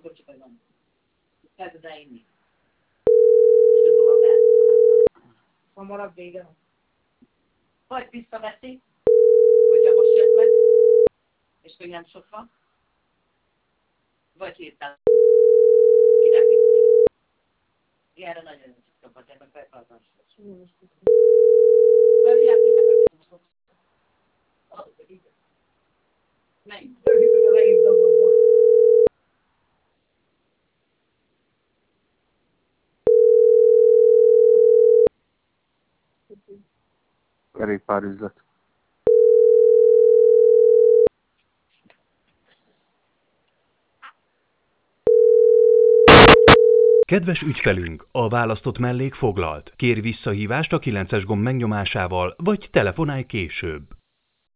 kocsiba van. Kezd el inni. És dugom a be. Hamarabb vége van. Vagy visszaveszi, hogyha most jött meg, és még nem sok van. Vagy hirtelen kirepíti. Ilyenre nagyon nem szoktak, ebben feltartásra. Mert játék Menj, rövidül a legjobb dobozba. Kerékpárüzlet. Kedves ügyfelünk, a választott mellék foglalt. Kérj visszahívást a 9-es gomb megnyomásával, vagy telefonálj később.